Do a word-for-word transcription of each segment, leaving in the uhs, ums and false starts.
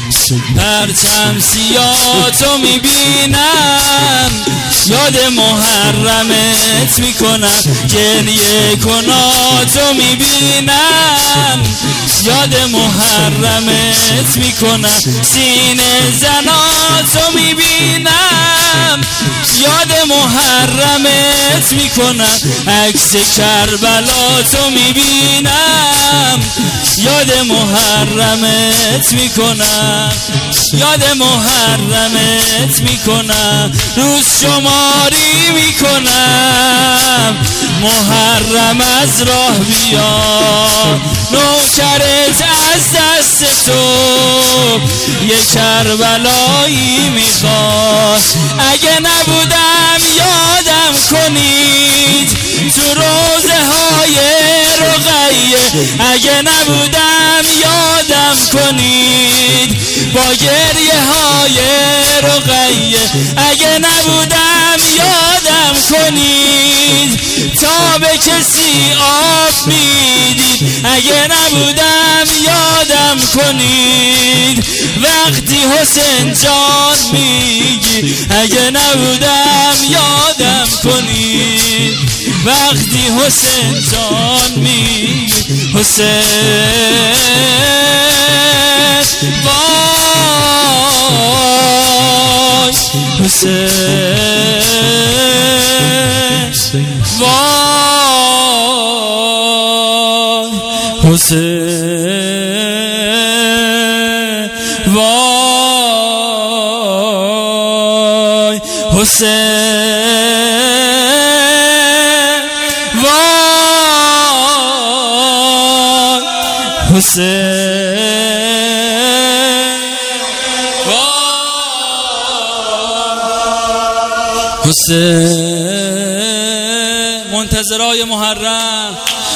پرچم سیاه‌تو میبینم، یاد محرمت میکنم. گریه کناتو میبینم، یاد محرمت میکنم. سینه زناتو میبینم، یاد محرمت میکنم. عکس کربلاتو میبینم، یاد محرمت میکنم. یاد محرمت میکنم. روز شماری میکنم، محرم از راه بیا. نوکرت از دست تو یه کربلایی میخواد. اگه نبودم یادم کنید تو روزه های رقیه. اگه نبودم یادم کنید با گریه های رقیه. اگه نبودم یادم کنید تا به کسی آب میدید. اگه نبودم یادم کنید وقتی حسین جان میگی. اگه نبودم یادم کنید وقتی حسین جان میگی. حسین وای، حسین وای، حسین وای، حسین وای، حسین وای، حسین. منتظرای محرم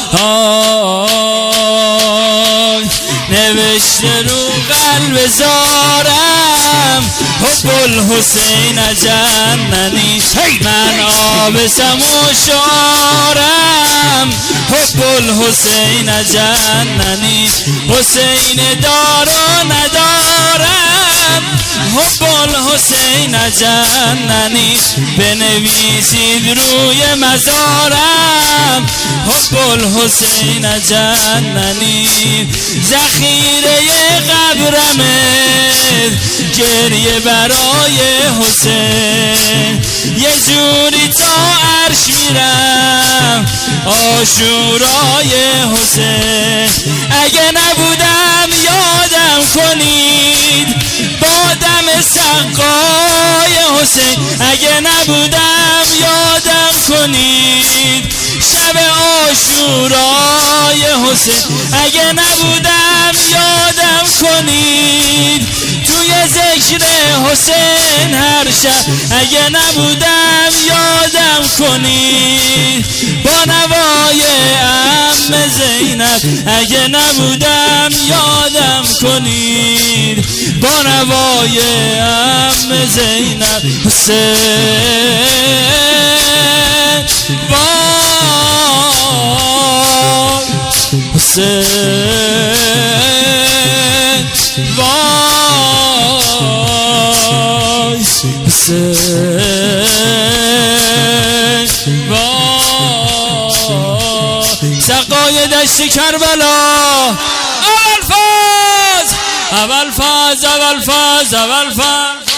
آی، نوشته رو قلب زارم حب الحسین جننی. من آبسم و شارم حب الحسین جننی. حسین دار و ندارم حب الحسین جننی. بنویسید روی مزارم حب الحسین جننی. ذخیره قبرمه گریه برای حسین. یه جوری تا عرش میرم عاشورای حسین. اگه نبودم یادم کنید با دم سقای حسین. اگه نبودم یادم کنید شب عاشورای حسین. اگه نبودم یادم کنید توی ذکر حسین هر شب. اگه نبودم یادم کنید با نوای عم زینب. اگه نبودم یادم کنید با نوای عم زینب. حسین وای، حسین وای، حسین وای. سقای دشت کربلا اول فاز اول فاز اول فاز اول فاز.